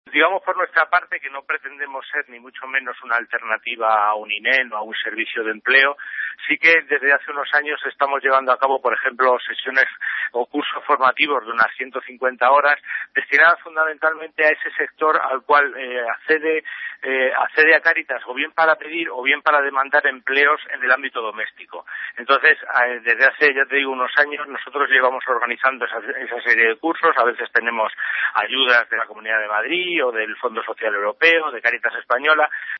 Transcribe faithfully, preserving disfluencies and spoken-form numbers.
Digamos por nuestra parte que no pretendemos ser ni mucho menos una alternativa a un INEM o a un servicio de empleo. Sí que desde hace unos años estamos llevando a cabo, por ejemplo, sesiones o cursos formativos de unas ciento cincuenta horas destinadas fundamentalmente a ese sector al cual eh, accede eh, accede a Cáritas o bien para pedir o bien para demandar empleos en el ámbito doméstico. Entonces, eh, desde hace, ya te digo, unos años nosotros llevamos organizando esa, esa serie de cursos. A veces tenemos ayudas de la Comunidad de Madrid o del Fondo Social Europeo, de Cáritas Española,